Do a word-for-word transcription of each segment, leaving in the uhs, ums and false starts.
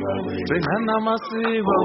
Bengana masiko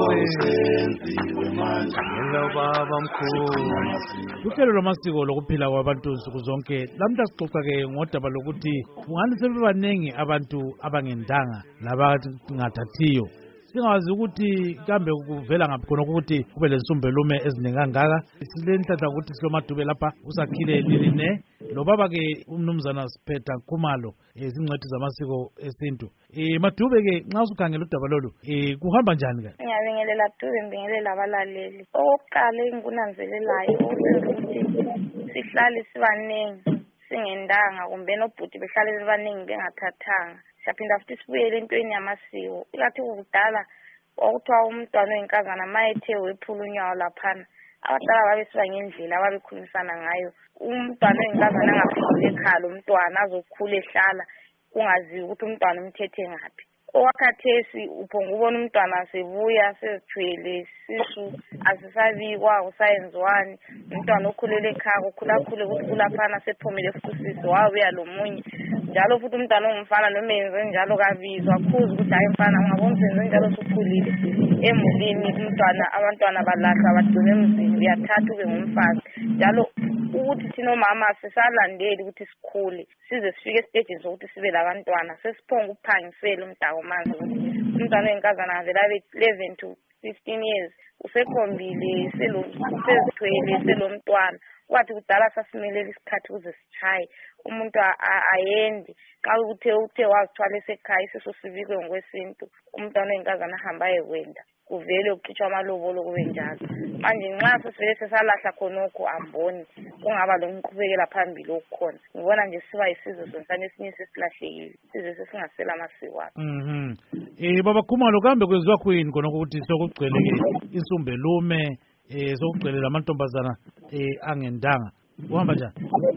senziwe manje Hello baba mkhulu Uhlelo lwamasiko lokuphila kwabantu nsuku zonke lamhla sixoxa ke ngodaba lokuthi ungani sebebanengi abantu abangendanga labangathathiyo singazi ukuthi kambe kuvela ngaphi khona ukuthi kube lensumbelume eziningi kangaka silenhlanhla ukuthi silomadube lapha usakhile liline lo baba ke umnumzana Siphetha Khumalo izingcwethi zamasiko esintu eh madube ke nxa usukhangela udaba lolu eh kuhamba njani ke ngiyabingelela Dube ngibingelela abalaleli oqala engunanzelelayo ukuthi sihlale sibanengi singendanga kumbe nobhuti behlale sibanengi bengathathanga saphinda futhi sibuyele entweni yamasiko ilathi ukudala okuthiwa umntwana oyinkazana mayethe wephula unyawo laphana abadala babesiba ngendlela ababekhulumisana ngayo umntwana oyinkazana angaphuli ekhaya umntwana azokhula ehlala kungaziwa ukuthi umntwana umthethe ngaphi owakhathesi uphonga ubona umntwana sebuya sezithwele sisu asisabikwa usayenziwani umntwana okhulele ekhaya ukhulakhule ukuthi kulaphana sephumile futhi sisi wabuya lomunye njalo futhi umntwana ongumfana noma enze njalo kabizwa akhuza ukuthi hayi mfana ungabona senze njalo usukhulile emulini umntwana abantwana balahla badune emzini uyathatha ube ngumfazi njalo ukuthi thina omama sisalandeli ukuthi sikhule size sifike esitejini sokuthi sibe labantwana sesiphonga ukuphangisela umdako manje ukuthi umntwana oyinkazana vele abe eleven to fifteen years usekhombile sezithwele selomntwana kwathi kudala sasimelela isikhathi ukuze sichaye umuntu ayendi xa uthe uthe wazithwala esekhaya isiso sibikwe ngokwesintu umntwana oyinkazana ahamba ekwenda kuvele ukukhitshwa amalobolo kube njalo manje nxa sesivele sesalahla khonokho amboni kungaba lomqhubekela phambili okukhona ngibona nje siba isizwe sonsane esinye sesilahlekile sizwe sesingasela amasiko akho mhm eh baba Khumalo kambe kwenziwa khuyini khona ukuthi sokugcwele insumbelume eh sokugcwele lamantombazana eh angendanga uhamba njani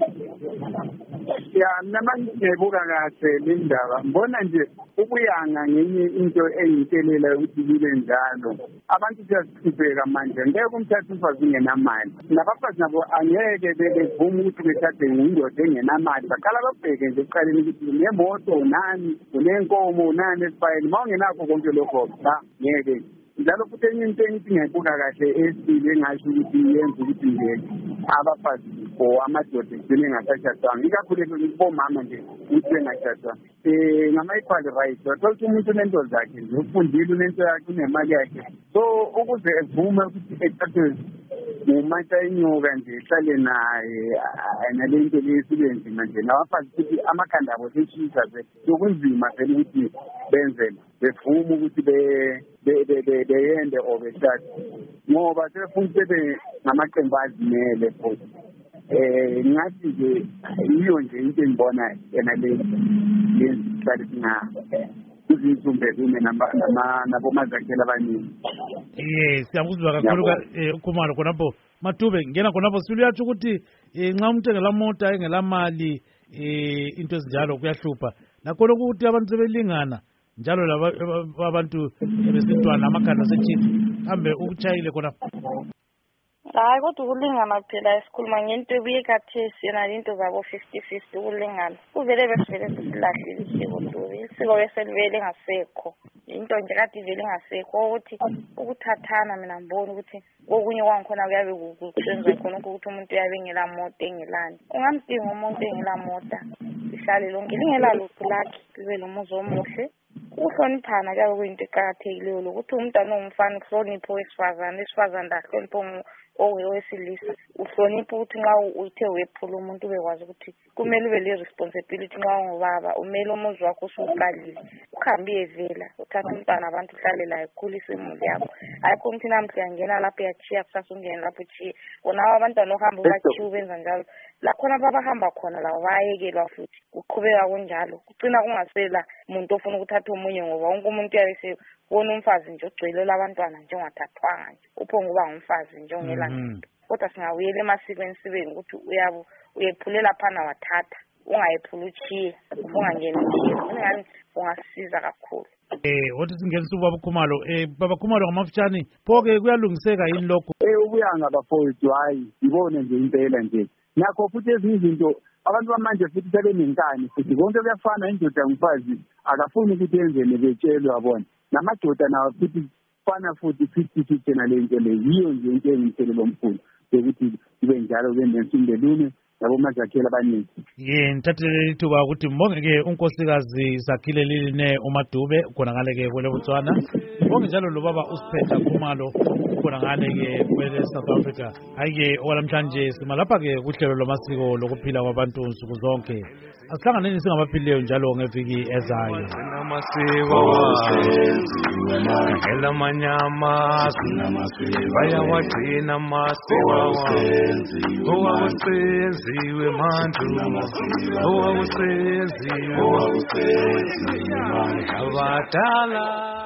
ya namanje ngibuka kahle le ndaba mbona nje ukuyanga ngenye into eyintelela ukuthi libe njalo abantu siyasipheka manje ngeke umthatha umfazi ungenamali nabafazi nabo angeke bevuma ukuthi bethathe indoda engenamali baqala babheke nje ekuqaleni ukuthi unemoto unani unenkomo unani esifayeni ma ungenakho konke lokho cha ngeke njalo futhi enye into engithi ngiyayibuka kahle esile engasho ukuthi yenza ukuthi nje abafazi or amadoda egcine engasashadwanga ikakhulu kubomama nje ukuthi bengashadwanga um ngama-equal rights wathola ukuthi umuntu unento zakhe nje ufundile unento yakhe unemali yakhe so ukuze evume ukuthi ethathwe ngumatha inyoka nje ehlale naye nale nto le sibe nzima nje nabafazi futhi amakhanda abo seshisa vele sokunzima vele ukuthi benzele bevume ukuthi beyende or beshade ngoba sebefuna sebe ngamaqembu azimele futhi um ngathi nje yiyo nje into engibona yena le lezihlale singa kuzinsumbelume nabomazakhela abaningi yes siyakuzwa kakhulu uKhumalo khonapho Madube ngena khonapho sifuna uyatsho ukuthi nxa umuntu engelamota engelamali eh into ezinjalo kuyahlupha nakhona ukuthi abantu sebelingana njalo laba abantu besintwana amakhanda sechithi kambe ukutshayile khonapho hayi kodwa ukulingana phela esikhuluma ngento ebuye khathesi yena into zabo fifty fifty ukulingana kuvele besivele sesilahlile isiko Dube isiko beselivele ngasekho into nje kade ivele ngasekho ukuthi ukuthathana mina ngibona ukuthi okunye kwangikhona kuyabe kusenza khona ukuthi umuntu uyabe engela moto engelani ungamdinga umuntu engela moto ihlale lonke lingela lutho lakhe libe lomuzi omuhle ukuhloniphana kuyabe kuyinto eqakathekileyo lokuthi umntwana ongumfana uhloniphe owesifazane esifazane ndahloniphe owesilisa uhloniphe ukuthi nxa uthe wephula umuntu ubekwazi ukuthi kumele ube le-responsibility nxa ungubaba umele umuzi wakho usuqalile uhambe uyevela uthatha umntwana abantu uhlale laye ukhulise imuli yakho ayikho ukuthi namhla uyangena lapho uyachiya kusasa ungene lapho uchiye bonabo abantwana ohamba ubachiya ubenza njalo lakhona babahamba khona labo bayekelwa futhi kuqhubeka kunjalo kucina kungasela umuntu ofuna ukuthatha omunye ngoba wonke umuntu uyabe sebona umfazi nje ogcwelela abantwana nje ongathathwanga nje uphonga uba ngumfazi nje ongela nto kodwa singawuyela emasikweni sibeni ukuthi uyabo uyephulela phana wathatha ungayephula uchiye ungangena uchiye ngani ungasiza kakhulu eh wathi singenisa ubaba Khumalo eh baba Khumalo ngamafutshane phoke kuyalungiseka yini lokho eh ubuyanga bafowethu hayi ibone nje impela nje nakho futhi ezinye izinto abantu bamanje futhi sebenenkani futhi konke kuyafana indoda ngumfazi akafuni ukuthi yenzene betshelwe yabona namadoda nawo futhi fana futhi fifty fifty nale nto le yiyo nje into engimthelela omkhulu ukuthi kube njalo kwenensimbe lune yabo mazakhela abaningi. Ye ngithathele lithuba ukuthi mbonge-ke unkosikazi Zakhile Liline uMadube khona ngale-ke kwele Botswana, mbonge njalo lo baba uSiphetha Khumalo khona ngale-ke kwele South Africa. Hayi-ke okwalamhlanje simalapha-ke kuhlelo lwamasiko lokuphila kwabantu nsuku zonke. Asihlanganeni singabaphilileyo njalo ngeviki ezayo. Elamanyama bayawagcina amasiko owakusenziwe mandulo owakusenziwe abadala